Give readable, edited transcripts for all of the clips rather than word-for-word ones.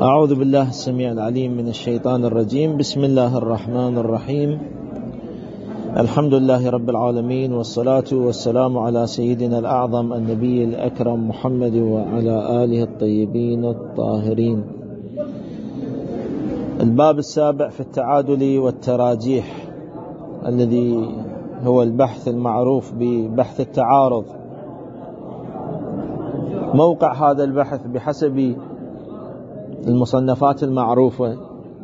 أعوذ بالله السميع العليم من الشيطان الرجيم. بسم الله الرحمن الرحيم. الحمد لله رب العالمين، والصلاة والسلام على سيدنا الأعظم النبي الأكرم محمد وعلى آله الطيبين الطاهرين. الباب السابع في التعادل والتراجيح، الذي هو البحث المعروف ببحث التعارض. موقع هذا البحث بحسب المصنفات المعروفة،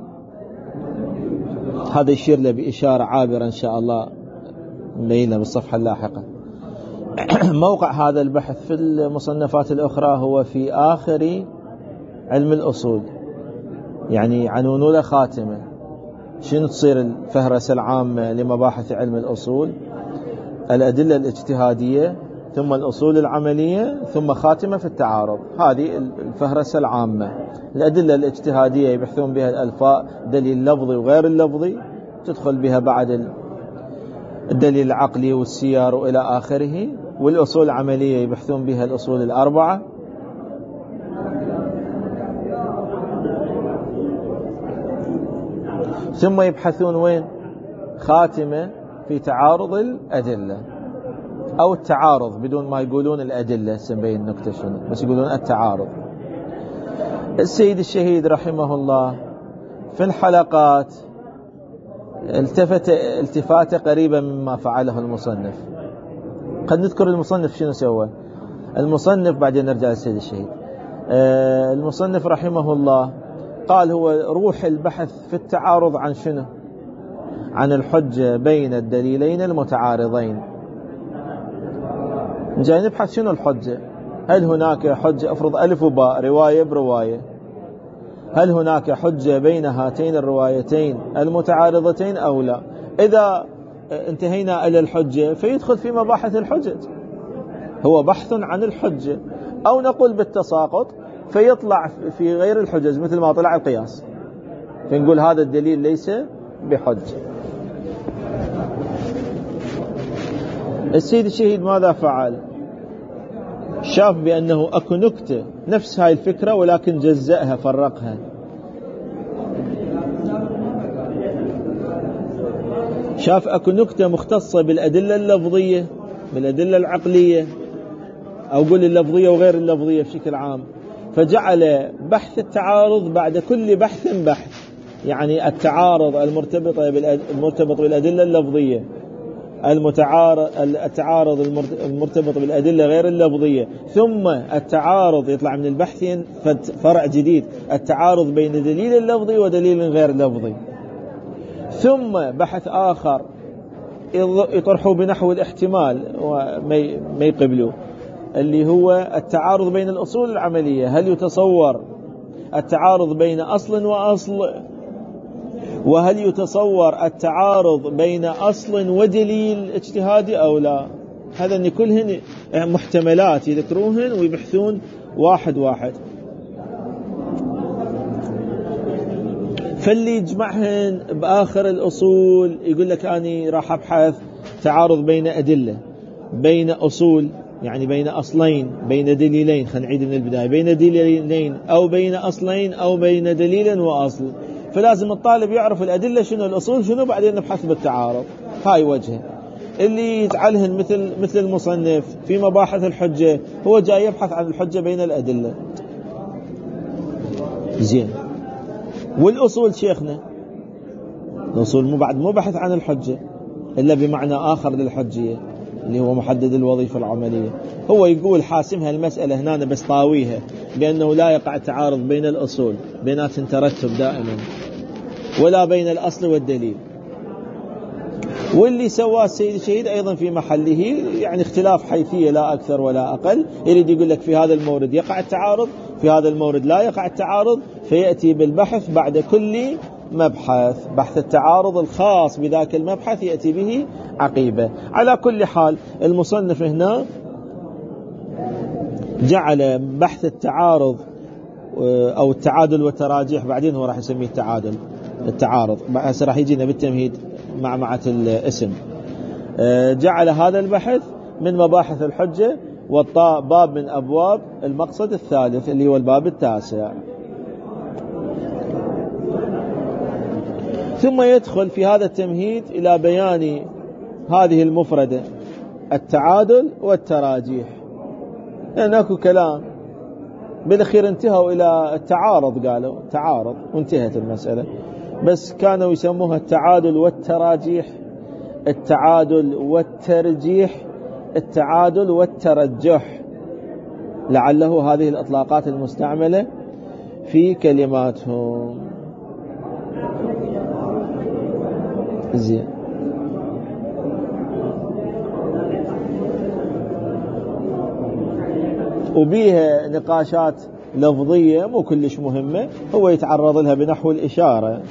هذا يشير له بإشارة عابرة إن شاء الله نبينها بالصفحة اللاحقة. موقع هذا البحث في المصنفات الأخرى هو في آخر علم الأصول، يعني عنون له خاتمة. شنو تصير الفهرسة العامة لمباحث علم الأصول؟ الأدلة الاجتهادية، ثم الأصول العملية، ثم خاتمة في التعارض. هذه الفهرسة العامة. الأدلة الاجتهادية يبحثون بها الألفاء، دليل لفظي وغير اللفظي، تدخل بها بعد الدليل العقلي والسيار وإلى آخره. والأصول العملية يبحثون بها الأصول الأربعة. ثم يبحثون وين؟ خاتمة في تعارض الأدلة، أو التعارض بدون ما يقولون الأدلة، سنبين النكتة شنو، بس يقولون التعارض. السيد الشهيد رحمه الله في الحلقات التفت التفاتة قريبة مما فعله المصنف. قد نذكر المصنف شنو سوى. المصنف بعدين نرجع للسيد الشهيد. المصنف رحمه الله قال هو روح البحث في التعارض عن شنو؟ عن الحجة بين الدليلين المتعارضين. جاي نبحث شنو الحجة. هل هناك حجة، افرض ألف وباء رواية برواية، هل هناك حجة بين هاتين الروايتين المتعارضتين أو لا؟ إذا انتهينا إلى الحجة فيدخل في مباحث الحجج، هو بحث عن الحجة. أو نقول بالتساقط فيطلع في غير الحجج، مثل ما طلع القياس، فنقول هذا الدليل ليس بحجة. السيد الشهيد ماذا فعل؟ شاف بأنه أكو نكتة نفس هاي الفكرة ولكن جزأها، فرقها. شاف أكو نكتة مختصة بالأدلة اللفظية، بالأدلة العقلية، أو قول اللفظية وغير اللفظية بشكل عام، فجعل بحث التعارض بعد كل بحث بحث. يعني التعارض المرتبط بالأدلة اللفظية، التعارض المرتبط بالأدلة غير اللفظية، ثم التعارض يطلع من البحثين فرع جديد، التعارض بين دليل اللفظي ودليل غير لفظي. ثم بحث آخر يطرحه بنحو الاحتمال وما يقبلوه، اللي هو التعارض بين الأصول العملية. هل يتصور التعارض بين أصل وأصل؟ وهل يتصور التعارض بين أصل ودليل اجتهادي أو لا؟ هذا كلهن محتملات يذكروهن ويبحثون واحد واحد. فاللي يجمعهن بآخر الأصول يقول لك أنا راح أبحث تعارض بين أدلة، بين أصول، يعني بين أصلين، بين دليلين. خلينا نعيد من البداية، بين دليلين أو بين أصلين أو بين دليل وأصل. فلازم الطالب يعرف الأدلة شنو، الأصول شنو، بعدين نبحث بالتعارض. هاي وجهه. اللي يجعلهن مثل المصنف في مباحث الحجة، هو جاي يبحث عن الحجة بين الأدلة. زين. والأصول شيخنا، الأصول مو بحث عن الحجة إلا بمعنى آخر للحجية، اللي هو محدد الوظيفة العملية. هو يقول حاسمها المسألة هنا بس طاويها بأنه لا يقع تعارض بين الأصول، بيناتهم ترتب دائما، ولا بين الأصل والدليل. واللي سواه السيد الشهيد أيضا في محله، يعني اختلاف حيثية لا أكثر ولا أقل. يريد يقول لك في هذا المورد يقع التعارض، في هذا المورد لا يقع التعارض، فيأتي بالبحث بعد كل مبحث. بحث التعارض الخاص بذاك المبحث يأتي به عقيبة. على كل حال المصنف هنا جعل بحث التعارض أو التعادل والتراجيح، بعدين هو راح يسميه التعارض، هسه راح يجينا بالتمهيد مع الاسم. جعل هذا البحث من مباحث الحجة، والطاء باب من أبواب المقصد الثالث اللي هو الباب التاسع. ثم يدخل في هذا التمهيد إلى بيان هذه المفردة التعادل والتراجيح، لأن أكو كلام بالأخير انتهوا إلى التعارض، قالوا تعارض وانتهت المسألة، بس كانوا يسموها التعادل والتراجيح، التعادل والترجيح، التعادل والترجح، لعله هذه الإطلاقات المستعملة في كلماتهم. زين. وبيها نقاشات لفظية مو كلش مهمة، هو يتعرض لها بنحو الإشارة.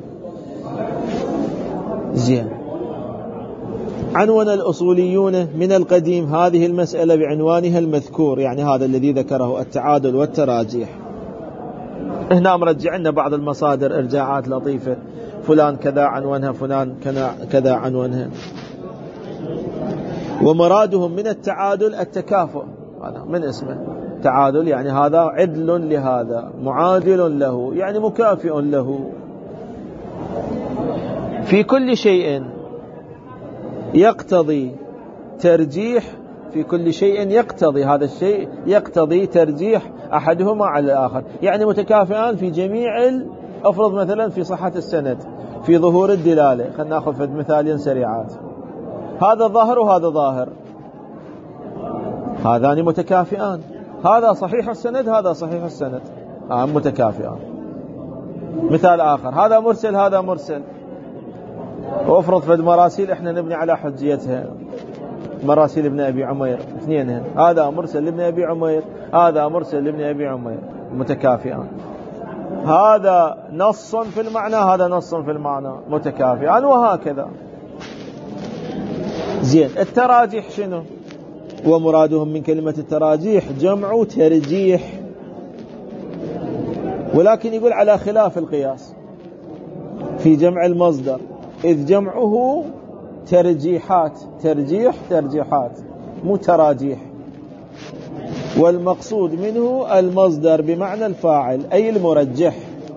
زين. عنون الأصوليون من القديم هذه المسألة بعنوانها المذكور، يعني هذا الذي ذكره التعادل والتراجيح. هنا مرجع لنا بعض المصادر إرجاعات لطيفة، فلان كذا عنونها، فلان كذا عنونها. ومرادهم من التعادل التكافؤ، هذا من اسمه تعادل، يعني هذا عدل لهذا، معادل له، يعني مكافئ له في كل شيء يقتضي ترجيح، في كل شيء يقتضي، هذا الشيء يقتضي ترجيح أحدهما على الآخر، يعني متكافئان في جميع أفرض مثلا في صحة السند، في ظهور الدلالة، خلنا نأخذ مثالين سريعات، هذا ظاهر وهذا ظاهر، هذان متكافئان، هذا صحيح السند هذا صحيح السند، متكافئان. مثال آخر، هذا مرسل هذا مرسل، وافرض في المراسيل احنا نبني على حجيتها، مراسيل ابن أبي عمير اثنين، هذا مرسل لابن أبي عمير، هذا مرسل لابن أبي عمير، متكافئان. هذا نص في المعنى هذا نص في المعنى، متكافئان، وهكذا. زين. التراجيح شنو؟ ومرادهم من كلمة التراجيح جمع ترجيح، ولكن يقول على خلاف القياس في جمع المصدر، إذ جمعه ترجيحات، ترجيح ترجيحات، مو تراجيح. والمقصود منه المصدر بمعنى الفاعل، أي المرجح.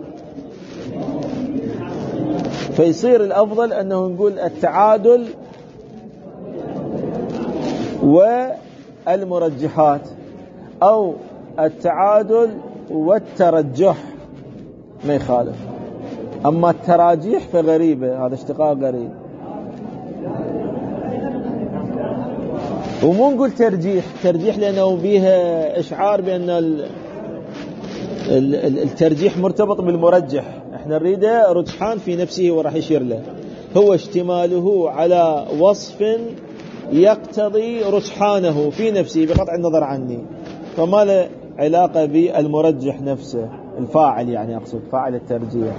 فيصير الأفضل أنه نقول التعادل والمرجحات، أو التعادل والترجح، ما يخالف. أما التراجيح فغريبة، هذا اشتقاق غريب. ومو نقول ترجيح، ترجيح لأنه بيها إشعار بأن الترجيح مرتبط بالمرجح، احنا نريده رجحان في نفسه وراح يشير له، هو اشتماله على وصف يقتضي رجحانه في نفسه بقطع النظر عني، فما له علاقة بالمرجح نفسه، الفاعل، يعني أقصد فاعل الترجيح.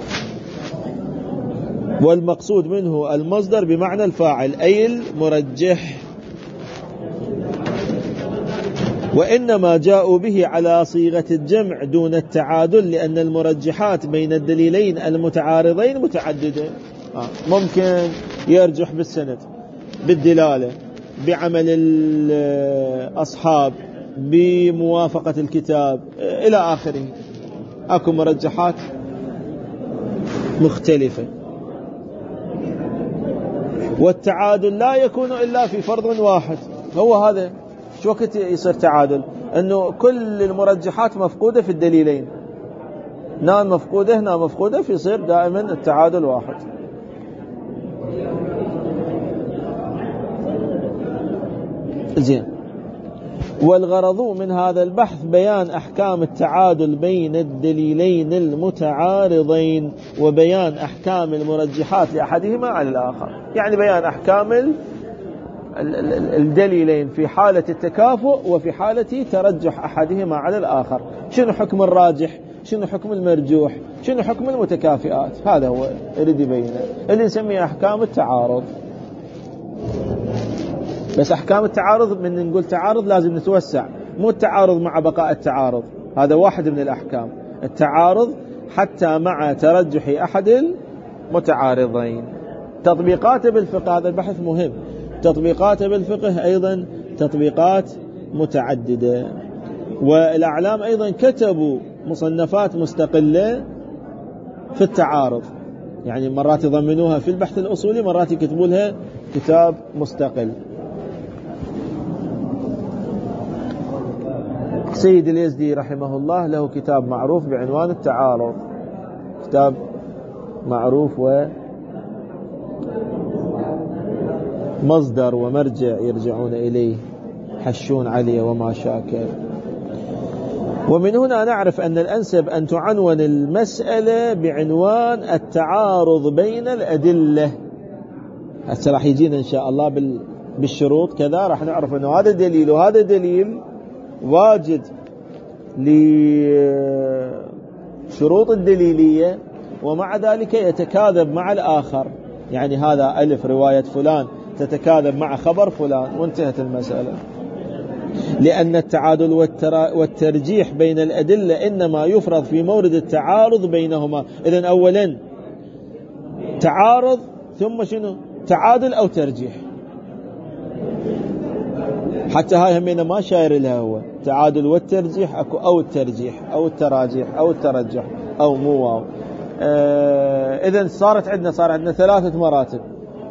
والمقصود منه المصدر بمعنى الفاعل، أي المرجح. وإنما جاءوا به على صيغة الجمع دون التعادل، لأن المرجحات بين الدليلين المتعارضين متعددة، ممكن يرجح بالسند، بالدلالة، بعمل الأصحاب، بموافقة الكتاب، إلى آخره، أكو مرجحات مختلفة. والتعادل لا يكون إلا في فرض واحد، هو هذا. شو وقت يصير تعادل؟ أنه كل المرجحات مفقودة في الدليلين، هنا مفقودة هنا مفقودة، فيصير دائما التعادل واحد. زين. والغرض من هذا البحث بيان أحكام التعادل بين الدليلين المتعارضين، وبيان أحكام المرجحات لأحدهما على الآخر، يعني بيان أحكام الدليلين في حالة التكافؤ وفي حالة ترجح أحدهما على الآخر. شنو حكم الراجح، شنو حكم المرجوح، شنو حكم المتكافئات، هذا هو يريد يبينه، اللي نسميه أحكام التعارض. بس أحكام التعارض، من نقول تعارض لازم نتوسع، مو التعارض مع بقاء التعارض، هذا واحد من الأحكام، التعارض حتى مع ترجح أحد المتعارضين. تطبيقاته بالفقه، هذا البحث مهم، تطبيقاته بالفقه أيضا تطبيقات متعددة. والأعلام أيضا كتبوا مصنفات مستقلة في التعارض، يعني مرات يضمنوها في البحث الأصولي، مرات يكتبوا لها كتاب مستقل. سيد اليزدي رحمه الله له كتاب معروف بعنوان التعارض، كتاب معروف ومصدر ومرجع يرجعون إليه، حشون علي وما شاكر. ومن هنا نعرف أن الأنسب أن تعنون المسألة بعنوان التعارض بين الأدلة. هسه راح يجينا إن شاء الله بالشروط كذا، راح نعرف أنه هذا دليل وهذا دليل واجد لشروط الدليلية، ومع ذلك يتكاذب مع الآخر. يعني هذا ألف رواية فلان تتكاذب مع خبر فلان، وانتهت المسألة. لأن التعادل والترجيح بين الأدلة إنما يفرض في مورد التعارض بينهما. إذن أولا تعارض، ثم شنو؟ تعادل أو ترجيح. حتى هاي همينة ما شاير لها هو تعادل والترجيح أكو، أو الترجيح أو التراجيح أو الترجح أو مو واو. إذن صار عندنا 3 مراتب.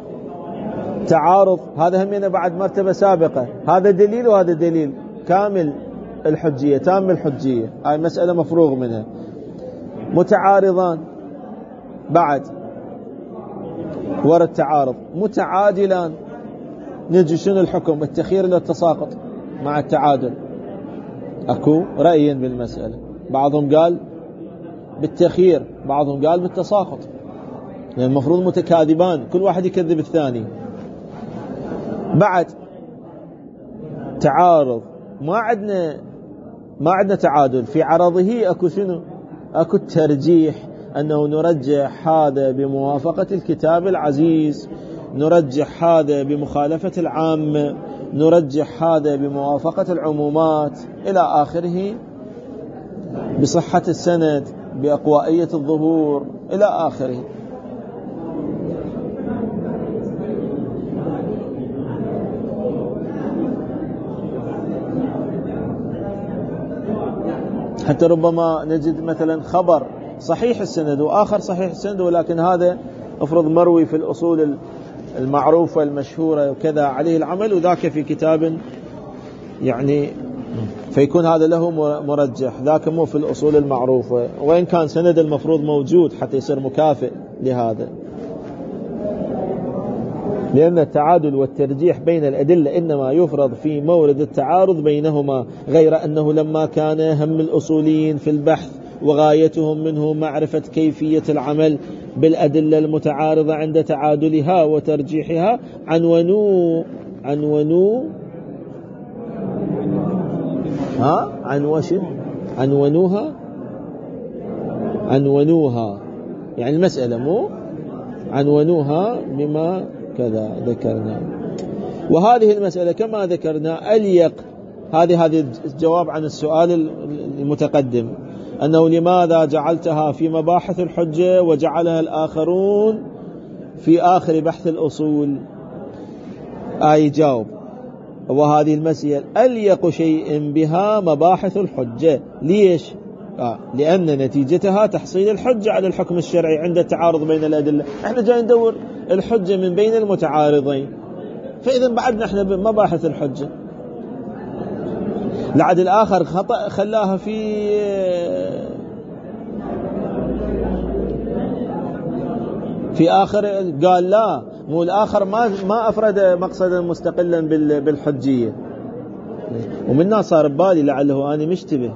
تعارض هذا همينة بعد مرتبة سابقة، هذا دليل وهذا دليل، كامل الحجية، تام الحجية، هاي مسألة مفروغ منها. متعارضان بعد ورا التعارض، متعادلان نجي شنو الحكم؟ التخيير إلى التساقط مع التعادل. أكو رأيين بالمسألة، بعضهم قال بالتخيير، بعضهم قال بالتساقط، يعني المفروض متكاذبان، كل واحد يكذب الثاني. بعد تعارض ما عندنا تعادل، في عرضه أكو شنو؟ أكو الترجيح، أنه نرجح هذا بموافقة الكتاب العزيز، نرجح هذا بمخالفة العامة، نرجح هذا بموافقة العمومات إلى آخره، بصحة السند، بأقوائية الظهور إلى آخره. حتى ربما نجد مثلا خبر صحيح السند وآخر صحيح السند، ولكن هذا افرض مروي في الأصول المعروفة المشهورة وكذا عليه العمل، وذاك في كتاب يعني، فيكون هذا له مرجح، ذاك مو في الأصول المعروفة، وإن كان سند المفروض موجود حتى يصير مكافئ لهذا. لأن التعادل والترجيح بين الأدلة إنما يفرض في مورد التعارض بينهما، غير أنه لما كان هم الأصوليين في البحث وغايتهم منه معرفة كيفية العمل بالأدلة المتعارضة عند تعادلها وترجيحها، عنونوها يعني المسألة مو عنونوها بما كذا ذكرنا. وهذه المسألة كما ذكرنا أليق، هذه الجواب عن السؤال المتقدم، أنه لماذا جعلتها في مباحث الحجة وجعلها الآخرون في آخر بحث الأصول؟ جاوب. وهذه المسألة أليق شيء بها مباحث الحجة. ليش؟ لأن نتيجتها تحصيل الحجة على الحكم الشرعي عند التعارض بين الأدلة. احنا جاي ندور الحجة من بين المتعارضين، فإذا بعدنا احنا بمباحث الحجة. لعد الآخر خطأ خلاها في آخر، قال لا، مو الآخر ما أفرد مقصدا مستقلا بالحجية. ومنها صار ببالي لعله أنا مشتبه،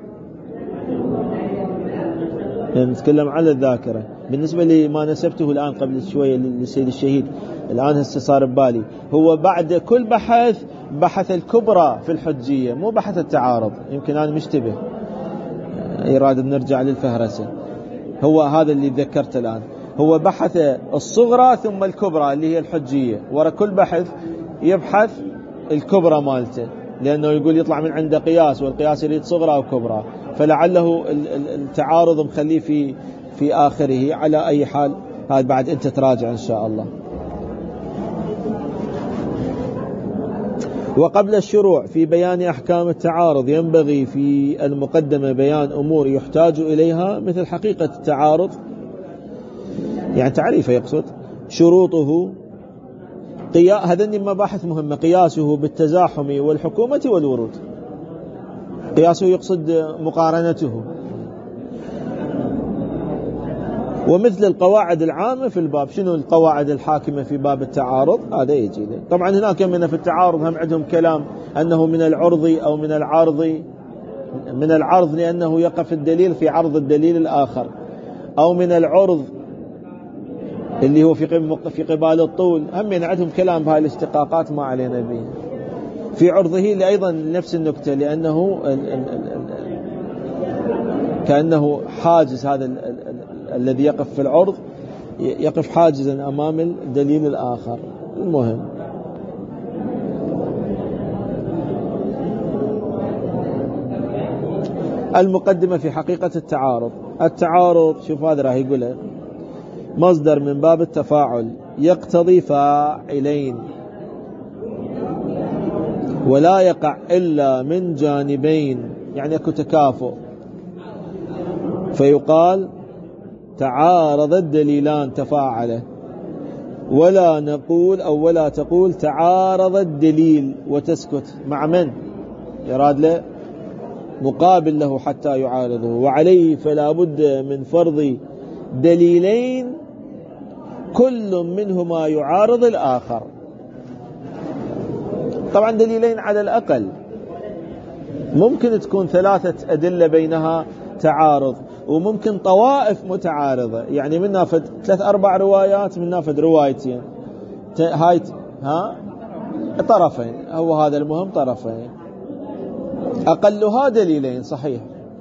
يعني نتكلم على الذاكرة بالنسبة لما نسبته الآن قبل شوية للسيد الشهيد. الآن هسه صار ببالي هو بعد كل بحث الكبرى في الحجية، مو بحث التعارض. يمكن أنا مشتبه، يراد نرجع للفهرسة. هو هذا اللي ذكرته الآن، هو بحث الصغرى ثم الكبرى اللي هي الحجية، ورا كل بحث يبحث الكبرى مالته، لأنه يقول يطلع من عنده قياس، والقياس يريد صغرى وكبرى، فلعله التعارض مخليه في آخره. على أي حال هذا بعد أنت تراجع إن شاء الله. وقبل الشروع في بيان أحكام التعارض ينبغي في المقدمة بيان أمور يحتاج إليها، مثل حقيقة التعارض، يعني تعريفه يقصد شروطه هذني مباحث مهمة. قياسه بالتزاحم والحكومة والورود، قياسه يقصد مقارنته، ومثل القواعد العامة في الباب. شنو القواعد الحاكمة في باب التعارض؟ هذا يجي له. طبعا هناك من في التعارض هم عندهم كلام أنه من العرض أو من العارض، من العرض لأنه يقف الدليل في عرض الدليل الآخر، أو من العرض اللي هو في قبال الطول. هم عندهم كلام بهاي الاشتقاقات ما علينا به. في عرضه أيضا نفس النكتة، لأنه كأنه حاجز، هذا الذي يقف في العرض يقف حاجزا أمام الدليل الآخر. المهم المقدمة في حقيقة التعارض. التعارض شوف هذا راح يقوله مصدر من باب التفاعل يقتضي فاعلين ولا يقع إلا من جانبين، يعني اكو تكافؤ، فيقال تعارض الدليلان تفاعله، ولا نقول أو ولا تقول تعارض الدليل وتسكت. مع من يراد له مقابل له حتى يعارضه، وعليه فلا بد من فرض دليلين كل منهما يعارض الآخر. طبعا دليلين على الأقل، ممكن تكون 3 أدلة بينها تعارض، وممكن طوائف متعارضة، يعني من نافذ 3-4 روايات، من نافذ روايتين، هاي طرفين، هو هذا المهم طرفين، أقلها دليلين صحيح.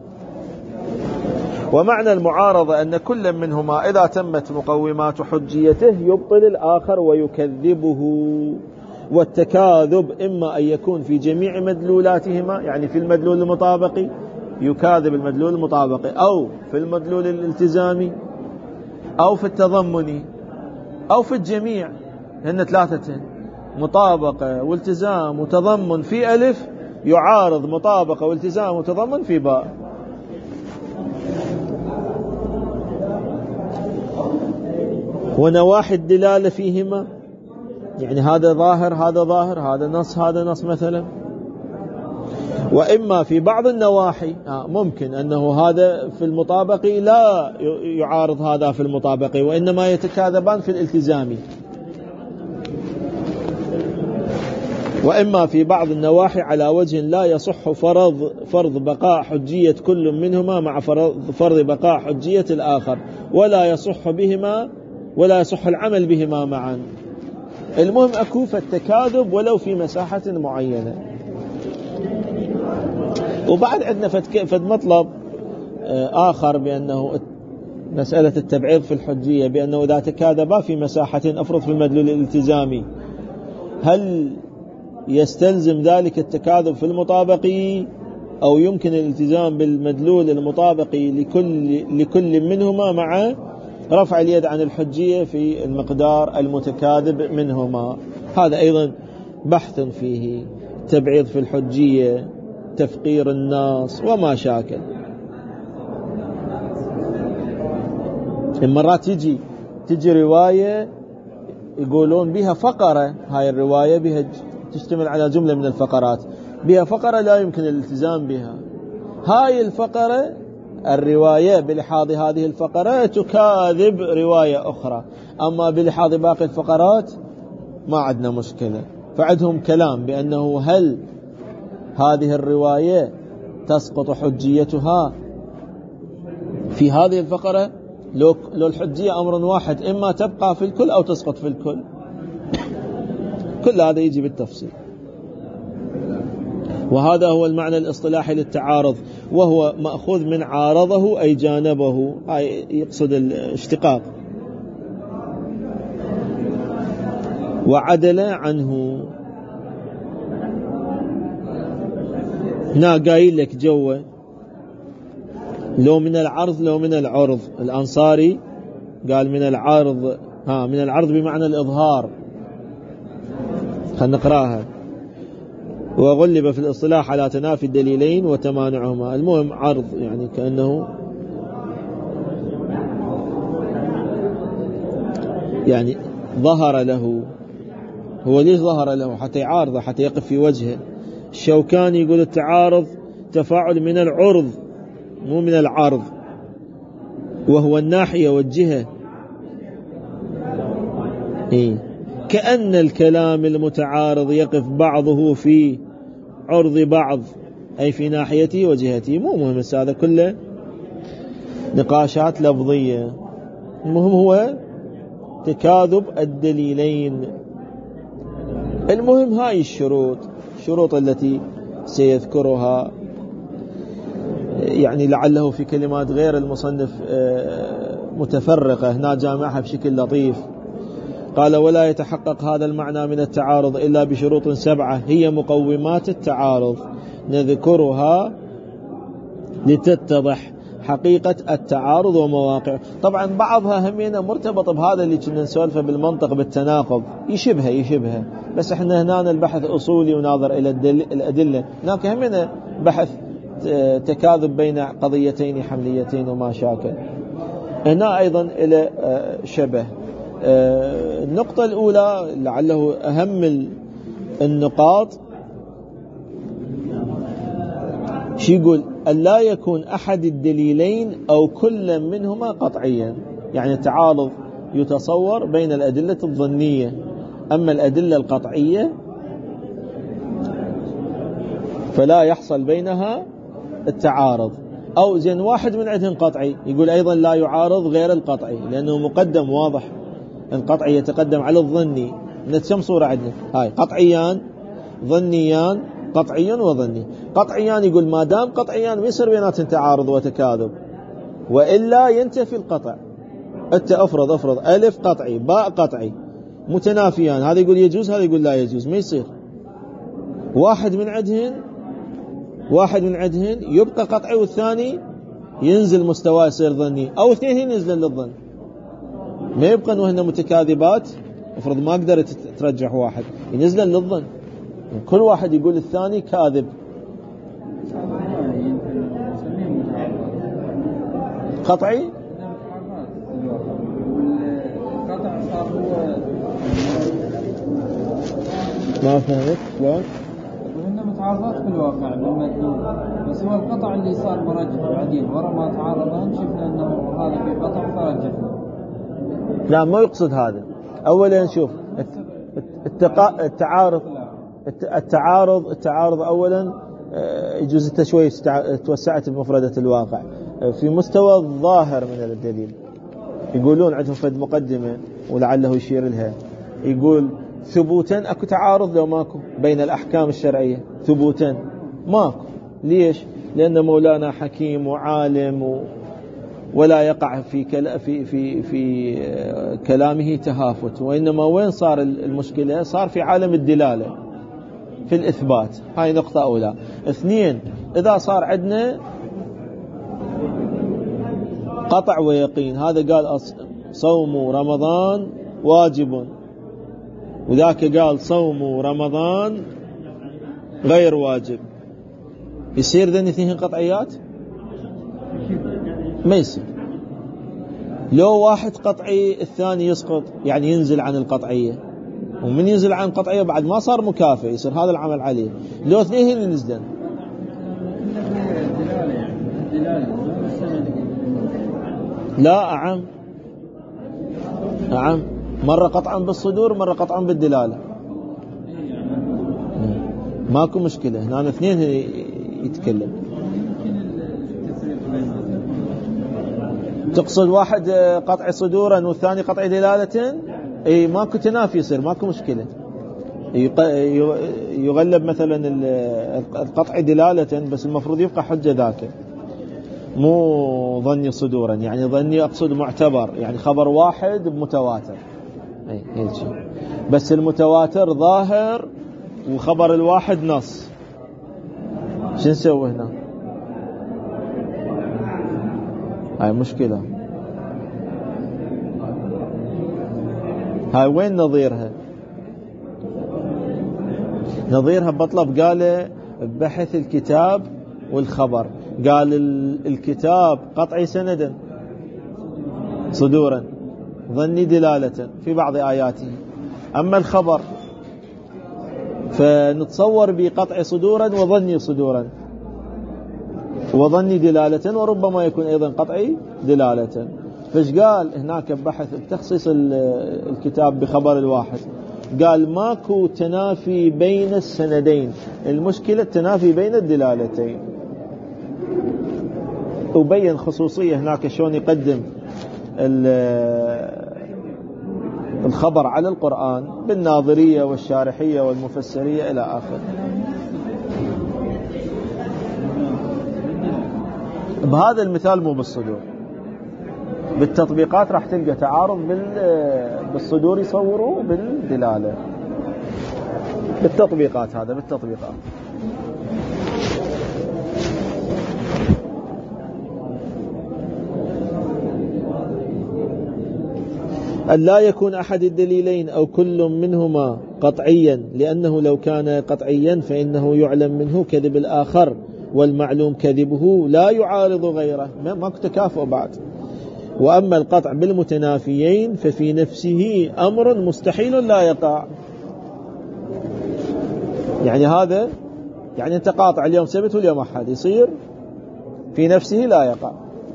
ومعنى المعارضة أن كل منهما إذا تمت مقومات حجيته يبطل الآخر ويكذبه. والتكاذب إما أن يكون في جميع مدلولاتهما، يعني في المدلول المطابقي يكاذب المدلول المطابقي، أو في المدلول الالتزامي، أو في التضمني، أو في الجميع. هن 3 مطابقة والتزام وتضمن في ألف يعارض مطابقة والتزام وتضمن في باء. ونواحي الدلالة فيهما، يعني هذا ظاهر هذا ظاهر، هذا نص هذا نص مثلا. وإما في بعض النواحي ممكن أنه هذا في المطابقي لا يعارض هذا في المطابقي، وإنما يتكاذبان في الالتزامي. وإما في بعض النواحي على وجه لا يصح فرض بقاء حجية كل منهما مع فرض بقاء حجية الآخر، ولا يصح العمل بهما معا. المهم أكو التكاذب ولو في مساحة معينة. وبعد عندنا فد مطلب آخر، بأنه مسألة التبعيض في الحجية، بأنه إذا تكاذبا في مساحة، أفرض في المدلول الالتزامي، هل يستلزم ذلك التكاذب في المطابقي، أو يمكن الالتزام بالمدلول المطابقي لكل منهما مع رفع اليد عن الحجية في المقدار المتكاذب منهما؟ هذا أيضا بحث فيه. تبعيض في الحجية، تفقير الناس وما شاكل. مرات تجي رواية يقولون بها فقرة، هاي الرواية بها تشتمل على جملة من الفقرات، بها فقرة لا يمكن الالتزام بها. هاي الفقرة الرواية بلحاظ هذه الفقرة تكاذب رواية أخرى، أما بلحاظ باقي الفقرات ما عندنا مشكلة. فعندهم كلام بأنه هل هذه الرواية تسقط حجيتها في هذه الفقرة؟ لو الحجية أمر واحد، إما تبقى في الكل أو تسقط في الكل. كل هذا يجي بالتفصيل. وهذا هو المعنى الاصطلاحي للتعارض، وهو مأخوذ من عارضه أي جانبه، أي يقصد الاشتقاق. وعدل عنه، هنا قايل لك جوه لو من العرض لو من العرض. الأنصاري قال من العرض، من العرض بمعنى الإظهار. خلنا نقراها. وغلب في الاصطلاح على تنافي الدليلين وتمانعهما. المهم عرض يعني كأنه يعني ظهر له. هو ليش ظهر له؟ حتى يعارضه، حتى يقف في وجهه. الشوكاني يقول التعارض تفاعل من العرض مو من العرض، وهو الناحية والجهة. كأن الكلام المتعارض يقف بعضه في عرض بعض، أي في ناحيته وجهته. مو مهم هذا كله نقاشات لفظية. المهم هو تكاذب الدليلين. المهم هاي الشروط التي سيذكرها، يعني لعله في كلمات غير المصنف متفرقة، هنا جامعها بشكل لطيف. قال: ولا يتحقق هذا المعنى من التعارض إلا بشروط 7 هي مقومات التعارض نذكرها لتتضح حقيقة التعارض ومواقع. طبعا بعضها همينا مرتبط بهذا اللي كنا نسولفه بالمنطق بالتناقض، يشبهه، بس احنا هنا البحث أصولي وناظر إلى الأدلة. هناك همينا بحث تكاذب بين قضيتين حمليتين وما شاكل. هنا أيضا إلى شبه. النقطة الأولى لعله أهم النقاط، شو يقول؟ أن لا يكون أحد الدليلين أو كل منهما قطعيا. يعني التعارض يتصور بين الأدلة الظنية، أما الأدلة القطعية فلا يحصل بينها التعارض. أو زين واحد من عندهم قطعي، يقول أيضا لا يعارض غير القطعي، لأنه مقدم واضح. القطعي يتقدم على الظني. من كم صورة عندنا؟ هاي قطعيان، ظنيان، قطعي وظني. قطعيان يقول ما دام قطعيان ما يصير بيناتهم تعارض وتكاذب، وإلا ينتفي القطع. أنت أفرض ألف قطعي باء قطعي متنافيان، هذا يقول يجوز هذا يقول لا يجوز، ما يصير. واحد من عندهن يبقى قطعي والثاني ينزل مستواه يصير ظني، أو اثنين ينزل للظن، ما يبقى أنه هن متكاذبات. افرض ما قدرت ترجح واحد ينزل للظن، كل واحد يقول الثاني كاذب. قطعي ما فهمت شلون؟ وهن متعارضات في الواقع بالمدلول، بس هو القطع اللي صار مرجح بعدين ورا ما تعارضان شفنا انه هذا في قطع فرجحنا. لا ما يقصد هذا. اولا نشوف التعارض اولا يجوز انت شوي توسعت بمفردة الواقع في مستوى الظاهر من الدليل. يقولون عندهم فد مقدمة ولعله يشير لها، يقول ثبوتا اكو تعارض لو ماكو بين الاحكام الشرعية، ثبوتا ماكو. ليش؟ لان مولانا حكيم وعالم ولا يقع في كلامه تهافت، وإنما وين صار المشكلة؟ صار في عالم الدلالة في الإثبات. هاي نقطة أولى. اثنين، إذا صار عندنا قطع ويقين، هذا قال صوم رمضان واجب، وذاك قال صوم رمضان غير واجب، يصير ذن اثنين قطعيات؟ ما يصير. لو واحد قطعي الثاني يسقط، يعني ينزل عن القطعية، ومن ينزل عن القطعية بعد ما صار مكافئ يصير هذا العمل عليه. لو اثنين ينزلن لا أعم مرة قطعا بالصدور مرة قطعا بالدلالة، ماكو مشكلة. هنا اثنين يتكلم. تقصد واحد قطع صدورا والثاني قطع دلالة، اي ماكو تنافي يصير، ماكو مشكلة. يغلب مثلا القطع دلالة، بس المفروض يبقى حجة ذاك، مو ظني صدورا. يعني ظني أقصد معتبر، يعني خبر واحد بمتواتر، اي هيك شيء. بس المتواتر ظاهر وخبر الواحد نص، شو نسوي هنا؟ هاي مشكلة. هاي وين نظيرها؟ نظيرها بطلب قال بحث الكتاب والخبر، قال الكتاب قطعي سندا صدورا، ظني دلالة في بعض آياته. أما الخبر فنتصور بقطع صدورا وظني صدورا، وظني دلالة وربما يكون أيضا قطعي دلالة. فايش قال هناك بحث بتخصيص الكتاب بخبر الواحد؟ قال ماكو تنافي بين السندين، المشكلة التنافي بين الدلالتين. وبين خصوصية هناك شلون يقدم الخبر على القرآن بالناظرية والشارحية والمفسرية إلى آخر. بهذا المثال مو بالصدور، بالتطبيقات راح تلقى تعارض بالصدور يصوروا بالدلالة، بالتطبيقات. هذا بالتطبيقات. أن لا يكون أحد الدليلين أو كل منهما قطعيا، لأنه لو كان قطعيا فإنه يعلم منه كذب الآخر، والمعلوم كذبه لا يعارض غيره، ما تكافؤ بعد. وأما القطع بالمتنافيين ففي نفسه أمر مستحيل لا يقع. يعني هذا يعني أنت قاطع اليوم سبت واليوم أحد، يصير في نفسه لا يقع،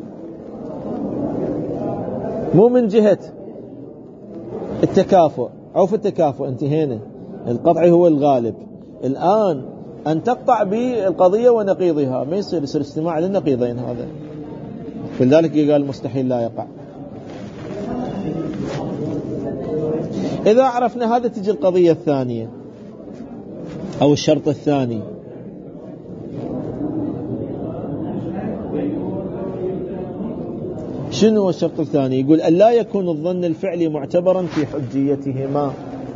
مو من جهة التكافؤ أو في التكافؤ انتهينا، القطع هو الغالب. الآن أن تقطع بالقضية ونقيضها ما يصير استماع للنقيضين، هذا فلذلك قال مستحيل لا يقع. إذا عرفنا هذا تجي القضية الثانية أو الشرط الثاني. شنو هو الشرط الثاني؟ يقول أن لا يكون الظن الفعلي معتبرا في حجيتهما.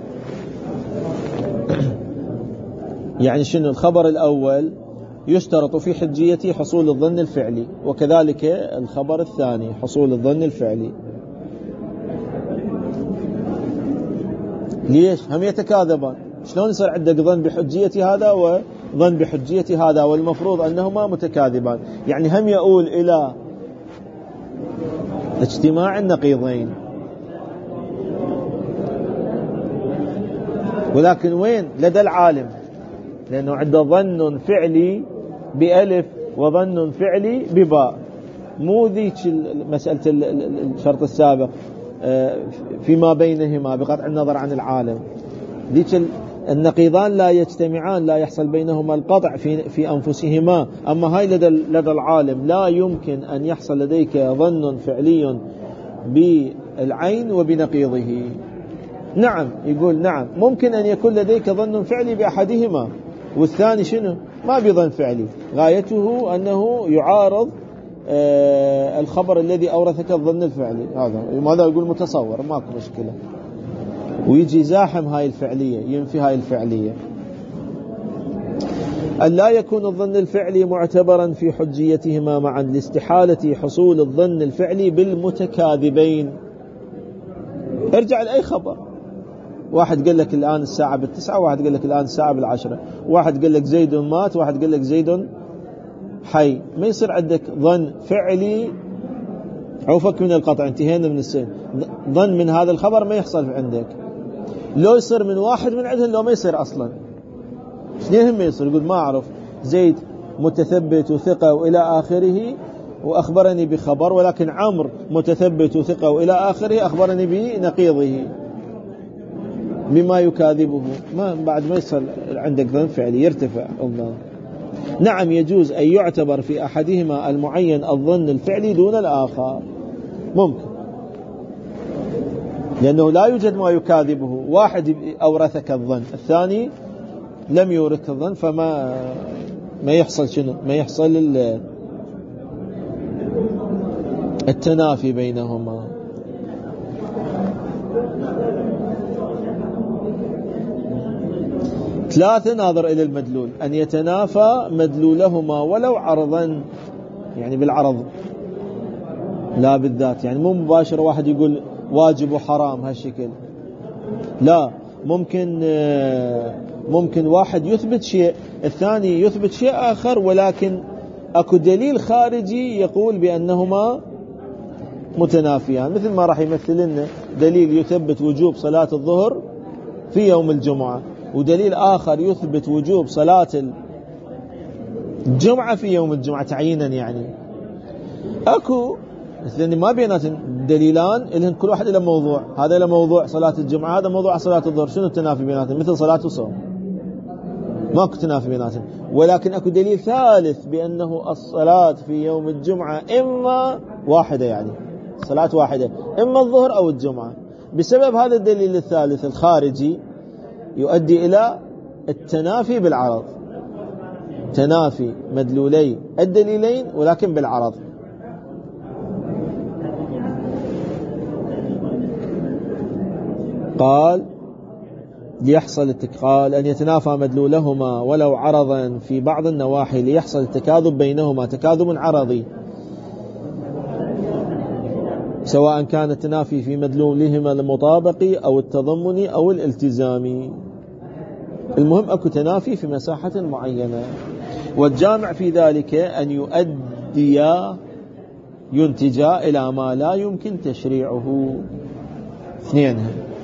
يعني شنو؟ الخبر الأول يشترط في حجيته حصول الظن الفعلي، وكذلك الخبر الثاني حصول الظن الفعلي. ليش؟ هم يتكاذبان. شلون يصير عندك ظن بحجية هذا وظن بحجية هذا، والمفروض أنهما متكاذبان؟ يعني هم يؤول إلى اجتماع النقيضين. ولكن وين؟ لدى العالم، لأنه عنده ظن فعلي بألف وظن فعلي بباء، مو ذيك مسألة الشرط السابق فيما بينهما بقطع النظر عن العالم. ذيك النقيضان لا يجتمعان، لا يحصل بينهما القطع في أنفسهما. أما هاي لدى العالم لا يمكن أن يحصل لديك ظن فعلي بالعين وبنقيضه. نعم، يقول نعم ممكن أن يكون لديك ظن فعلي بأحدهما، والثاني شنو؟ ما بظن فعلي، غايته أنه يعارض الخبر الذي أورثك الظن الفعلي. هذا يقول متصور، ماكو مشكلة، ويجي زاحم هاي الفعلية، ينفي هاي الفعلية. أن لا يكون الظن الفعلي معتبرا في حجيتهما معا لاستحالة حصول الظن الفعلي بالمتكاذبين. ارجع لأي خبر، واحد قال لك الآن الساعة 9، واحد قال لك الآن الساعة 10، واحد قال لك زيد مات، واحد قال لك زيد حي. ما يصير عندك ظن فعلي عوفك من القطع، انتهينا من السن. ظن من هذا الخبر ما يحصل عندك. لو يصير من واحد من عندهم، لو ما يصير أصلا. شنو ما يصير؟ يقول ما أعرف، زيد متثبت وثقة وإلى آخره وأخبرني بخبر، ولكن عمرو متثبت وثقة وإلى آخره أخبرني بنقيضه بما يكاذبه. ما بعد ما يصل عندك ظن فعلي، يرتفع الظن. نعم يجوز أن يعتبر في أحدهما المعين الظن الفعلي دون الآخر، ممكن، لأنه لا يوجد ما يكاذبه. واحد أورثك الظن، الثاني لم يورث الظن، فما يحصل شنو؟ ما يحصل التنافي بينهما. ثلاثة، ناظر إلى المدلول، أن يتنافى مدلولهما ولو عرضا، يعني بالعرض لا بالذات، يعني مو مباشر واحد يقول واجب وحرام هالشكل، لا، ممكن واحد يثبت شيء، الثاني يثبت شيء آخر، ولكن أكو دليل خارجي يقول بأنهما متنافيان، مثل ما راح يمثل لنا دليل يثبت وجوب صلاة الظهر في يوم الجمعة، ودليل آخر يثبت وجوب صلاة الجمعة في يوم الجمعة تعيينا. يعني أكو اثنين ما بيناتهم دليلان لهن كل واحد له موضوع، هذا له موضوع صلاة الجمعة، هذا موضوع صلاة الظهر، شنو التنافي بيناتهم؟ مثل صلاة وصوم، ماكو تنافي بيناتهم. ولكن أكو دليل ثالث بأنه الصلاة في يوم الجمعة إما واحدة، يعني صلاة واحدة، إما الظهر أو الجمعة. بسبب هذا الدليل الثالث الخارجي يؤدي إلى التنافي بالعرض، تنافي مدلولي الدليلين ولكن بالعرض. قال ليحصل قال أن يتنافى مدلولهما ولو عرضا في بعض النواحي ليحصل التكاذب بينهما تكاذب عرضي، سواء كان التنافي في مدلولهما المطابقي أو التضمني أو الالتزامي. المهم أكو تنافي في مساحة معينة، والجامع في ذلك أن ينتج إلى ما لا يمكن تشريعه، اثنين،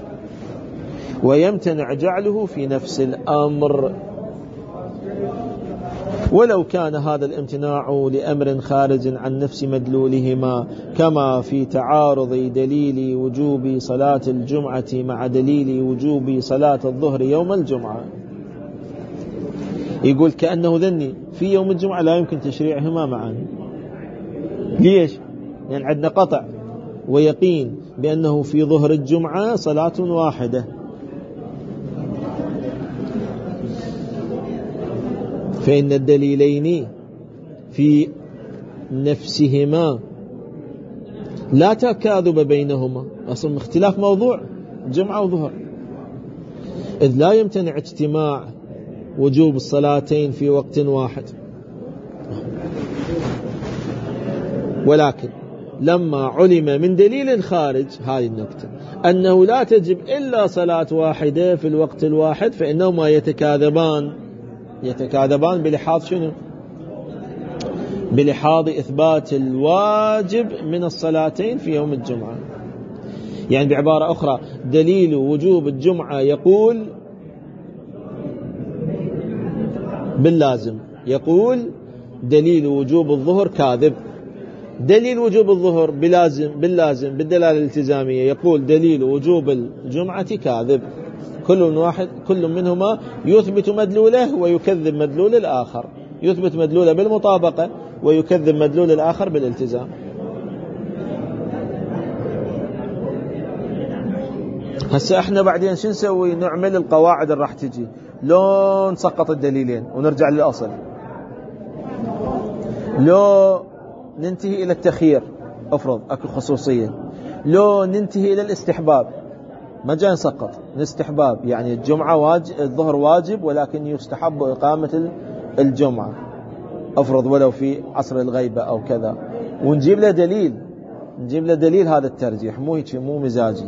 ويمتنع جعله في نفس الأمر، ولو كان هذا الامتناع لأمر خارج عن نفس مدلولهما، كما في تعارض دليل وجوب صلاة الجمعة مع دليل وجوب صلاة الظهر يوم الجمعة. يقول كأنه ذني في يوم الجمعة لا يمكن تشريعهما معا. ليش؟ لأن يعني عندنا قطع ويقين بأنه في ظهر الجمعة صلاة واحدة، فإن الدليلين في نفسهما لا تكاذب بينهما، أصلا اختلاف موضوع جمعة وظهر، إذ لا يمتنع اجتماع وجوب الصلاتين في وقت واحد. ولكن لما علم من دليل خارج، هذه النقطة، أنه لا تجب إلا صلاة واحدة في الوقت الواحد، فإنهما يتكاذبان بلحاظ شنو؟ بلحاظ إثبات الواجب من الصلاتين في يوم الجمعة. يعني بعبارة أخرى دليل وجوب الجمعة يقول باللازم، يقول دليل وجوب الظهر كاذب. دليل وجوب الظهر باللازم بالدلالة الالتزامية يقول دليل وجوب الجمعة كاذب. كل منهما يثبت مدلوله ويكذب مدلول الآخر، يثبت مدلوله بالمطابقة ويكذب مدلول الآخر بالالتزام. هسه احنا بعدين شو نسوي؟ نعمل القواعد اللي راح تجي، لو نسقط الدليلين ونرجع للأصل، لو ننتهي إلى التخيير، أفرض أكو خصوصية، لو ننتهي إلى الاستحباب، ما جاء نسقط الاستحباب، يعني الجمعة الظهر واجب ولكن يستحب إقامة الجمعة، أفرض ولو في عصر الغيبة أو كذا، ونجيب له دليل هذا الترجيح، مو هيك، مو مزاجي.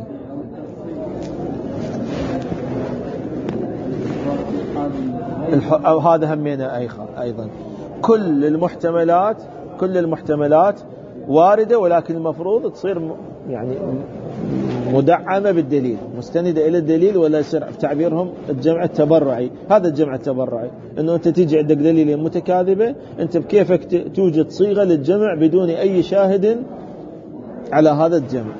أو هذا همينا أيضا كل المحتملات واردة، ولكن المفروض تصير يعني مدعمة بالدليل، مستندة إلى الدليل، ولا يصير في تعبيرهم الجمع التبرعي. هذا الجمع التبرعي إنه أنت تيجي عندك دليلين متكاذبة، أنت بكيفك توجد صيغة للجمع بدون أي شاهد على هذا الجمع.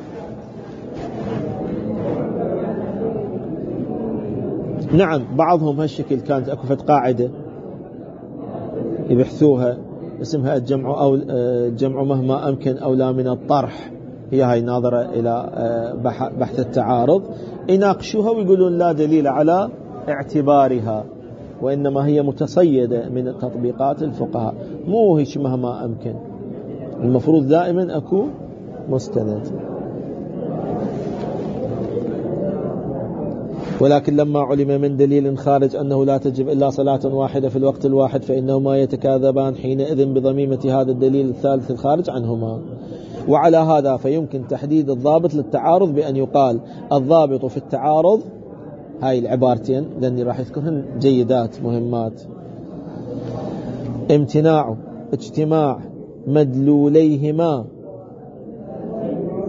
نعم بعضهم هالشكل كانت أكو قاعدة يبحثوها اسمها الجمع مهما أمكن أولى من الطرح، هي هاي ناظرة إلى بحث التعارض، يناقشوها ويقولون لا دليل على اعتبارها، وإنما هي متصيدة من تطبيقات الفقهاء، مو هيك مهما أمكن، المفروض دائما أكو مستند. ولكن لما علم من دليل خارج أنه لا تجب إلا صلاة واحدة في الوقت الواحد، فإنهما يتكاذبان حينئذ بضميمة هذا الدليل الثالث الخارج عنهما. وعلى هذا فيمكن تحديد الضابط للتعارض بأن يقال الضابط في التعارض، هاي العبارتين لأني راح يذكرهن جيدات مهمات، اجتماع مدلوليهما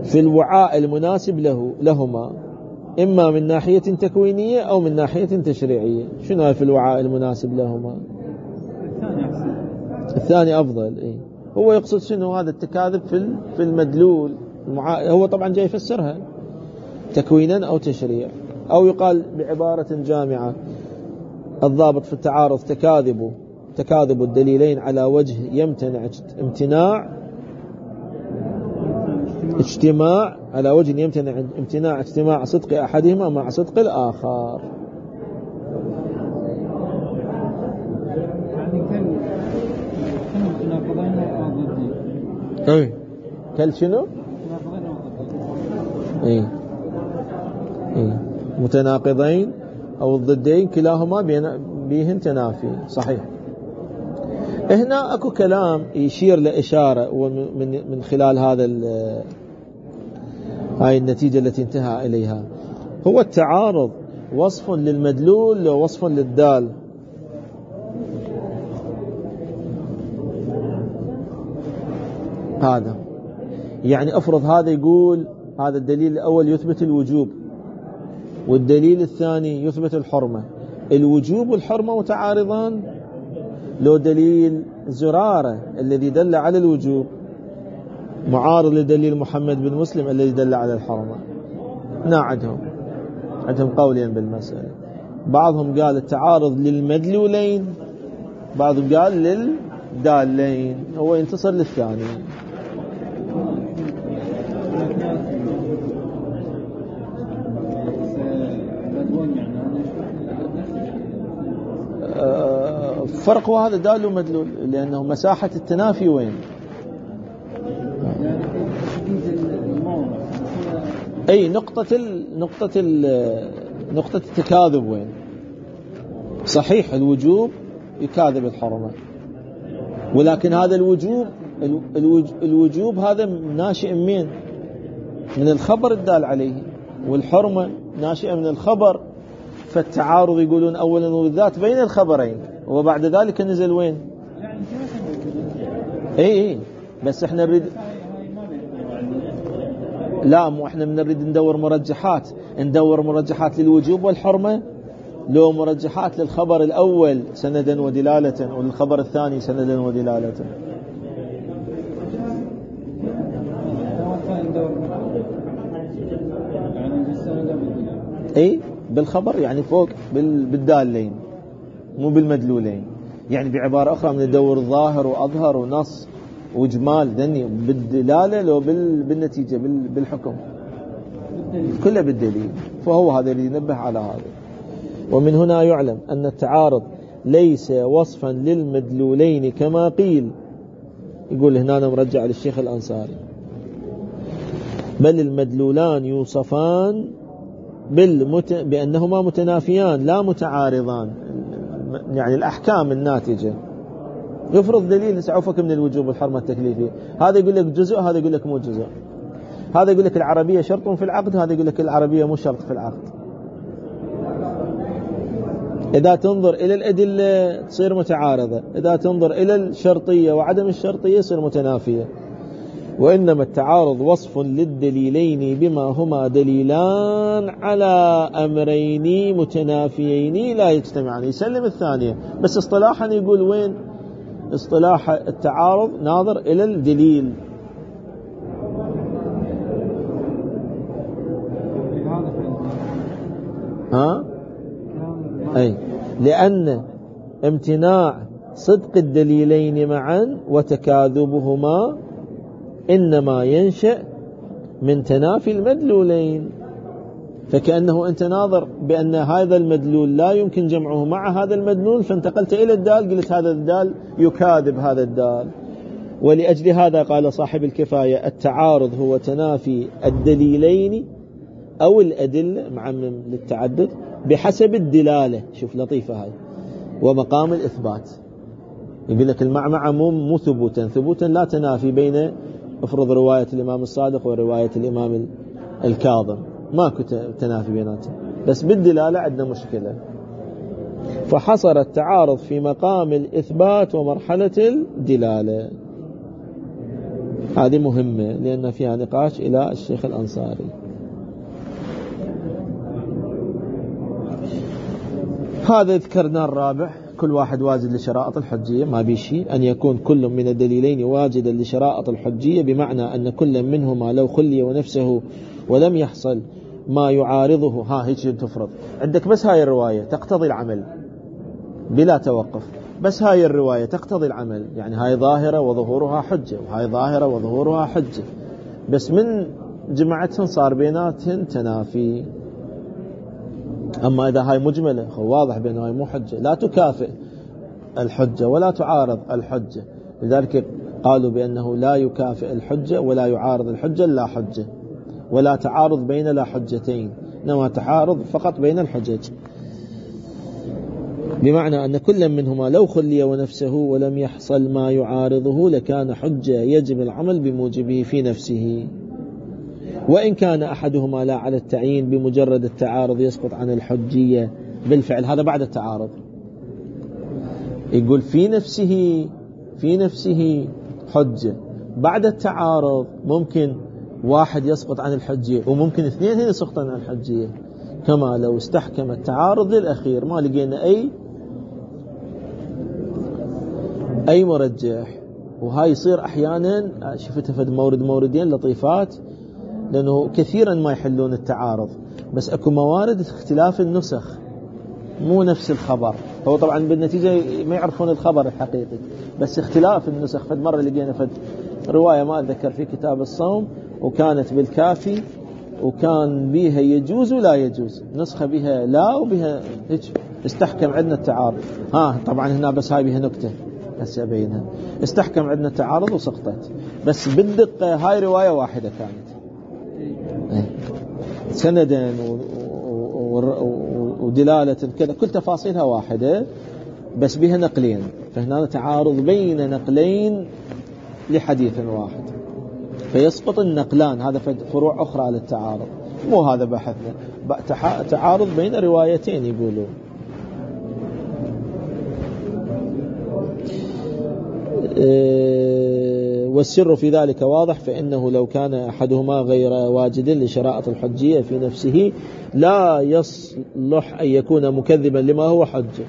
في الوعاء المناسب لهما، إما من ناحية تكوينية أو من ناحية تشريعية. شنو في الوعاء المناسب لهما؟ الثاني أفضل. إيه؟ هو يقصد شنو هذا التكاذب في المدلول. هو طبعا جاي يفسرها تكوينا أو تشريع، أو يقال بعبارة جامعة الضابط في التعارض تكاذب الدليلين على وجه يمتنع امتناع اجتماع صدق أحدهما مع صدق الآخر. يعني كل شنو؟ متناقضين أو الضدين كلاهما بيهن تنافي. صحيح. هنا أكو كلام يشير لإشارة من خلال هاي النتيجة التي انتهى إليها. هو التعارض وصف للمدلول ووصف للدال. هذا يعني أفرض هذا يقول هذا الدليل الأول يثبت الوجوب، والدليل الثاني يثبت الحرمة. الوجوب والحرمة متعارضان. لو دليل زرارة الذي دل على الوجوب معارض لدليل محمد بن مسلم الذي دل على الحرمة. عندهم قولين بالمسألة. بعضهم قال التعارض للمدلولين، بعضهم قال للدالين. هو ينتصر للثاني. فرق هذا دال ومدلول، لأنه مساحة التنافي وين؟ أي نقطة التكاذب وين؟ صحيح الوجوب يكاذب الحرمة، ولكن هذا الوجوب هذا ناشئ من الخبر الدال عليه، والحرمة ناشئة من الخبر. فالتعارض يقولون أولا وبالذات بين الخبرين، وبعد ذلك نزل وين؟ اي بس احنا نريد مو احنا نريد ندور مرجحات للوجوب والحرمة، لو مرجحات للخبر الأول سندا ودلالة وللخبر الثاني سندا ودلالة. اي بالخبر يعني فوق بالدالين مو بالمدلولين. يعني بعبارة أخرى من ندور ظاهر وأظهر ونص وإجمال ذني بالدلالة لو بالنتيجة بالحكم كله بالدليل. فهو هذا اللي ينبه على هذا. ومن هنا يعلم أن التعارض ليس وصفا للمدلولين كما قيل. يقول هنا أنا مرجع للشيخ الأنصاري، بل المدلولان يوصفان بأنهما متنافيان لا متعارضان. يعني الأحكام الناتجة، يفرض دليل نسعفك من الوجوب والحرمة التكليفية، هذا يقول لك جزء هذا يقول لك مو جزء، هذا يقول لك العربية شرط في العقد هذا يقول لك العربية مو شرط في العقد. إذا تنظر إلى الأدلة تصير متعارضة، إذا تنظر إلى الشرطية وعدم الشرطية تصير متنافية. وإنما التعارض وصف للدليلين بما هما دليلان على أمرين متنافيين لا يجتمعان. يسلم الثانية، بس اصطلاحا يقول وين اصطلاح التعارض؟ ناظر إلى الدليل. أي لأن امتناع صدق الدليلين معا وتكاذبهما إنما ينشأ من تنافي المدلولين. فكأنه أنت ناظر بأن هذا المدلول لا يمكن جمعه مع هذا المدلول، فانتقلت إلى الدال قلت هذا الدال يكاذب هذا الدال. ولأجل هذا قال صاحب الكفاية التعارض هو تنافي الدليلين أو الأدلة معمم للتعدد بحسب الدلالة. شوف لطيفة هاي. ومقام الإثبات يقول لك المعمعة مو ثبوتا لا تنافي بين افرض رواية الإمام الصادق ورواية الإمام الكاظم، ماكو تنافي بيناتهم، بس بالدلالة عندنا مشكلة. فحصر التعارض في مقام الإثبات ومرحلة الدلالة. هذه مهمة لأن فيها نقاش إلى الشيخ الأنصاري. هذا ذكرنا الرابع، كل واحد واجد لشرائط الحجية، ما بيشي أن يكون كل من الدليلين واجدا لشرائط الحجية، بمعنى أن كل منهما لو خلي ونفسه ولم يحصل ما يعارضه. هيك تفرض عندك بس هاي الرواية تقتضي العمل بلا توقف، بس هاي الرواية تقتضي العمل، يعني هاي ظاهرة وظهورها حجة وهاي ظاهرة وظهورها حجة، بس من جمعتهم صار بيناتهم تنافي. أما إذا هاي مجملة واضح بأن هاي مو حجة، لا تكافئ الحجة ولا تعارض الحجة، لذلك قالوا بأنه لا يكافئ الحجة ولا يعارض الحجة لا حجة، ولا تعارض بين لا حجتين، إنما تعارض فقط بين الحجج، بمعنى أن كل منهما لو خلي ونفسه ولم يحصل ما يعارضه لكان حجة يجب العمل بموجبه في نفسه، وإن كان أحدهما لا على التعيين بمجرد التعارض يسقط عن الحجية بالفعل. هذا بعد التعارض، يقول في نفسه حجة، بعد التعارض ممكن واحد يسقط عن الحجية وممكن اثنين يسقطون عن الحجية، كما لو استحكم التعارض للأخير ما لقينا أي مرجح. وهاي يصير أحيانا، شفتها في موردين لطيفات، لأنه كثيرا ما يحلون التعارض، بس أكو موارد اختلاف النسخ مو نفس الخبر، هو طبعا بالنتيجة ما يعرفون الخبر الحقيقي، بس اختلاف النسخ. فد مرة لقينا فد رواية ما أتذكر في كتاب الصوم وكانت بالكافي وكان بها يجوز ولا يجوز، نسخة بها لا وبها هيك، استحكم عندنا التعارض. طبعا هنا بس هاي بها نكتة هسه أبينها، استحكم عندنا التعارض وسقطت، بس بالدقة هاي رواية واحدة كانت سندا ودلالة كذا، كل تفاصيلها واحدة بس بها نقلين، فهنا تعارض بين نقلين لحديث واحد فيسقط النقلان. هذا فروع أخرى للتعارض، مو هذا بحثنا، تعارض بين روايتين يقولون. والسر في ذلك واضح، فإنه لو كان أحدهما غير واجد لشرائط الحجية في نفسه لا يصلح أن يكون مكذبا لما هو حجة.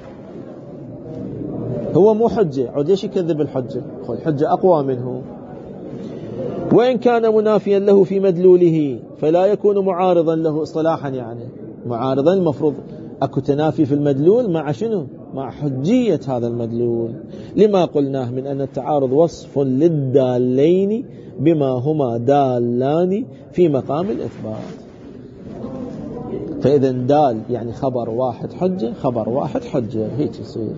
هو مو حجة، عود ليش يكذب الحجة؟ الحجة أقوى منه. وإن كان منافيا له في مدلوله فلا يكون معارضا له اصطلاحا، يعني معارضا المفروض أكو تنافي في المدلول مع شنو؟ مع حجية هذا المدلول، لما قلناه من أن التعارض وصف للدالين بما هما دالان في مقام الإثبات. فإذا دال يعني خبر واحد حجة، خبر واحد حجة، هيك يصير.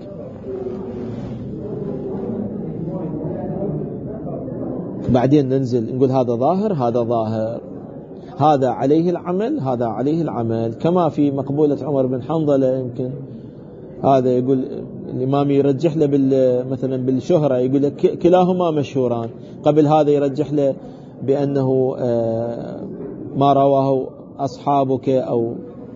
بعدين ننزل نقول هذا ظاهر، هذا ظاهر، هذا عليه العمل، هذا عليه العمل، كما في مقبولة عمر بن حنظلة. يمكن هذا يقول الإمام يرجح له مثلا بالشهرة، يقول لك كلاهما مشهوران، قبل هذا يرجح له بأنه ما رواه أصحابك أو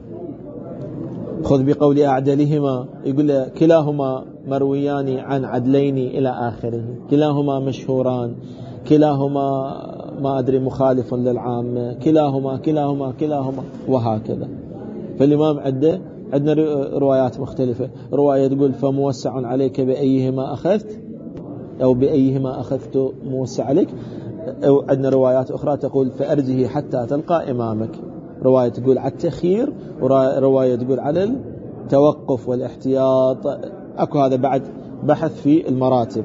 خذ بقول أعدلهما، يقول له كلاهما مرويان عن عدلين إلى آخره، كلاهما مشهوران، كلاهما ما أدري مخالف للعام، كلاهما وهكذا. فالإمام عندنا روايات مختلفة، رواية تقول فموسع عليك بأيهما أخذت، أو بأيهما أخذت موسع عليك، أو عندنا روايات أخرى تقول فأرجه حتى تلقى إمامك، رواية تقول على التخيير، ورواية تقول على التوقف والاحتياط. أكو هذا بعد بحث في المراتب.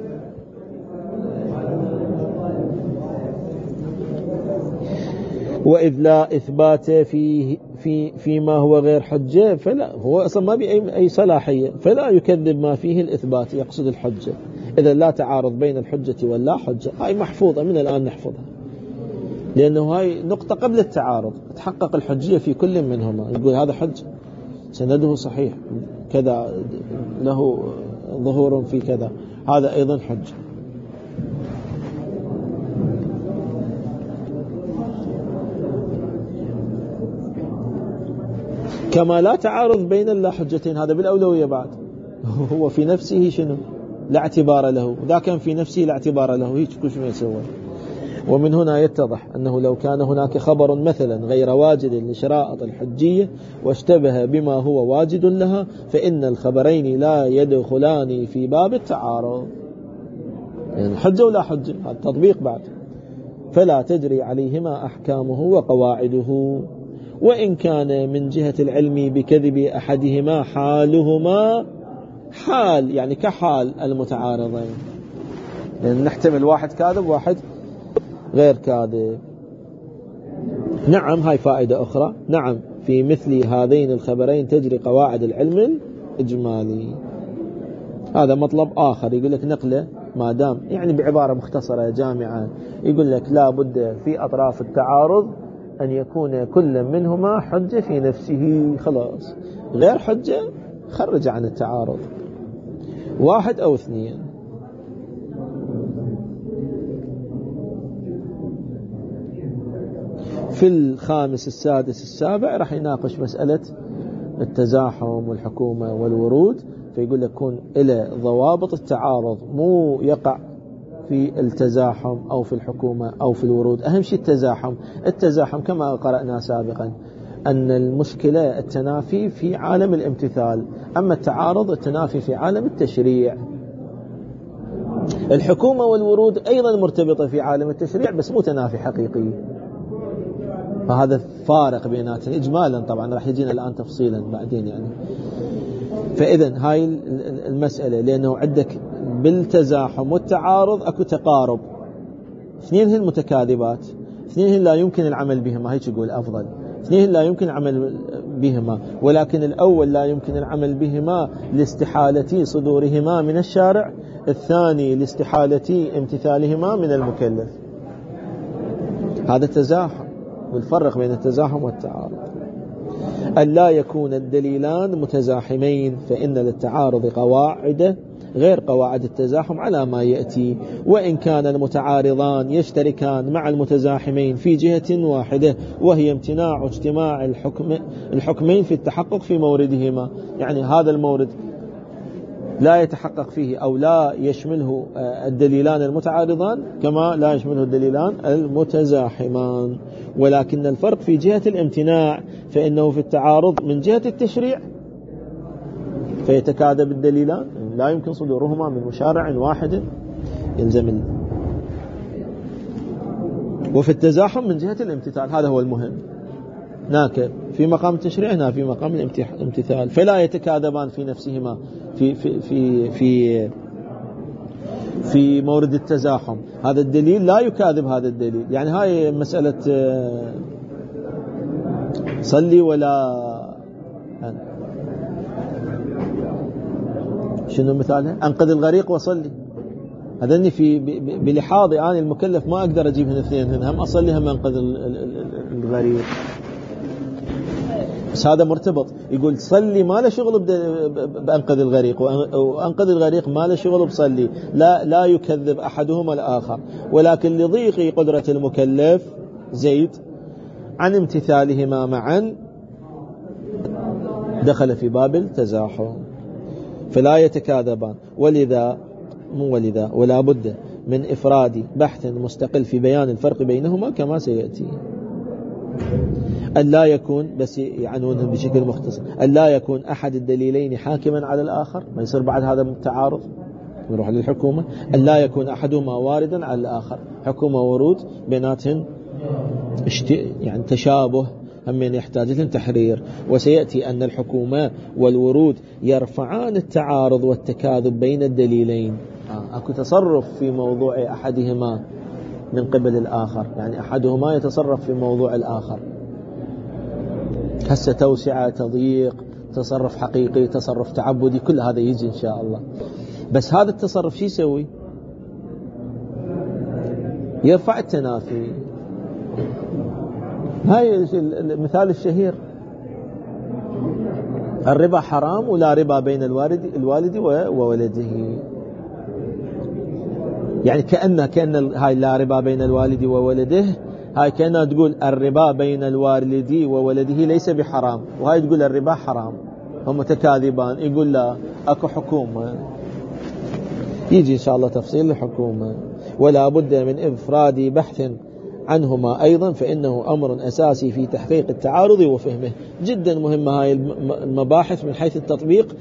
وإذ لا إثبات فيما هو غير حجة، فلا هو أصلا ما بأي أي صلاحية، فلا يكذب ما فيه الإثبات، يقصد الحجة. إذا لا تعارض بين الحجة واللا حجة، هاي محفوظة من الآن نحفظها، لأنه هاي نقطة قبل التعارض، تحقق الحجية في كل منهما، يقول هذا حجة سنده صحيح كذا، له ظهور في كذا، هذا أيضا حجة. كما لا تعارض بين اللا حجتين، هذا بالأولوية بعد، هو في نفسه شنو لا اعتبار له، ذا كان في نفسه لا اعتبار له، هيك كل شيء يسوي. ومن هنا يتضح أنه لو كان هناك خبر مثلا غير واجد لشرائط الحجية واشتبه بما هو واجد لها فإن الخبرين لا يدخلان في باب التعارض، يعني حجة ولا حجة، هذا التطبيق بعد، فلا تجري عليهما أحكامه وقواعده، وإن كان من جهة العلم بكذب أحدهما حالهما حال، يعني كحال المتعارضين، يعني نحتمل واحد كاذب واحد غير كاذب. نعم، هاي فائدة أخرى، نعم في مثل هذين الخبرين تجري قواعد العلم الإجمالي. هذا مطلب آخر يقول لك نقله ما دام، يعني بعبارة مختصرة جامعة، يقول لك لا بد في أطراف التعارض أن يكون كل منهما حجة في نفسه، خلاص غير حجة خرج عن التعارض، واحد أو اثنين. في الخامس السادس السابع راح يناقش مسألة التزاحم والحكومة والورود، فيقول لك كون إلى ضوابط التعارض، مو يقع في التزاحم أو في الحكومة أو في الورود. أهم شيء التزاحم كما قرأنا سابقا أن المشكلة التنافي في عالم الامتثال، أما التعارض التنافي في عالم التشريع. الحكومة والورود أيضا مرتبطة في عالم التشريع بس مو تنافي حقيقي، فهذا فارق بيناتهم إجمالا، طبعا راح يجينا الآن تفصيلا بعدين يعني. فإذن هاي المسألة، لأنه عندك بالتزاحم والتعارض أكو تقارب، اثنين متكاذبات، اثنين لا يمكن العمل بهما، هيك يقول أفضل، اثنين لا يمكن العمل بهما، ولكن الأول لا يمكن العمل بهما لاستحالة صدورهما من الشارع، الثاني لاستحالة امتثالهما من المكلف. هذا التزاحم، والفرق بين التزاحم والتعارض أن لا يكون الدليلان متزاحمين، فإن للتعارض قواعد غير قواعد التزاحم على ما يأتي، وإن كان المتعارضان يشتركان مع المتزاحمين في جهة واحدة وهي امتناع اجتماع الحكمين في التحقق في موردهما، يعني هذا المورد لا يتحقق فيه أو لا يشمله الدليلان المتعارضان كما لا يشمله الدليلان المتزاحمان، ولكن الفرق في جهة الامتناع، فإنه في التعارض من جهة التشريع فيتكاذب الدليلان، لا يمكن صدورهما من مشارع واحد يلزم، وفي التزاحم من جهة الامتثال، هذا هو المهم، هناك في مقام التشريع هنا في مقام الامتثال، فلا يتكاذبان في نفسهما في في في في في مورد التزاحم. هذا الدليل لا يكاذب هذا الدليل، يعني هاي مسألة صلي ولا شنو مثالها؟ أنقذ الغريق وصلي، هذني في بلحاظي أنا المكلف ما أقدر أجيب هنا اثنين، هم أصلي هم أنقذ الغريق، بس هذا مرتبط. يقول صلي ما له شغل بأنقذ الغريق، وأنقذ الغريق ما له شغل بصلي، لا يكذب أحدهما الآخر، ولكن لضيق قدرة المكلف زيد عن امتثالهما معا دخل في باب التزاحم، فلا يتكاذبان. ولذا ولا بد من إفراد بحث مستقل في بيان الفرق بينهما كما سيأتي. أن لا يكون، بس يعنونه بشكل مختصر، أن لا يكون أحد الدليلين حاكما على الآخر، ما يصير بعد هذا التعارض نروح للحكومة. أن لا يكون أحدهما واردا على الآخر، حكومة ورود بيناتهم يعني تشابه، هم يحتاج لهم تحرير. وسيأتي أن الحكومة والورود يرفعان التعارض والتكاذب بين الدليلين، أكو تصرف في موضوع أحدهما من قبل الآخر، يعني أحدهما يتصرف في موضوع الآخر، هسه توسعة تضييق، تصرف حقيقي، تصرف تعبدي، كل هذا يجي إن شاء الله. بس هذا التصرف شو يسوي؟ يرفع التنافي. هاي المثال الشهير، الربا حرام ولا ربا بين الوالد وولده، يعني كأن هاي لا ربا بين الوالد وولده، هاي كأنها تقول الربا بين الوالد وولده ليس بحرام، وهاي تقول الربا حرام، هم متكاذبان. يقول لا، اكو حكومة، يجي ان شاء الله تفصيل الحكومة. ولا بد من إفراد بحث عنهما أيضا، فإنه أمر أساسي في تحقيق التعارض وفهمه. جدا مهمة هاي المباحث من حيث التطبيق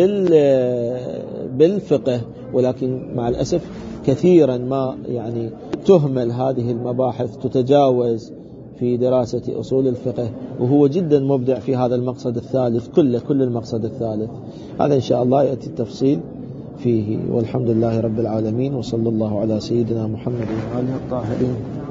بالفقه، ولكن مع الأسف كثيرا ما يعني تهمل هذه المباحث، تتجاوز في دراسة أصول الفقه، وهو جدا مبدع في هذا المقصد الثالث كل المقصد الثالث هذا إن شاء الله يأتي التفصيل فيه. والحمد لله رب العالمين، وصلى الله على سيدنا محمد وآله الطاهرين.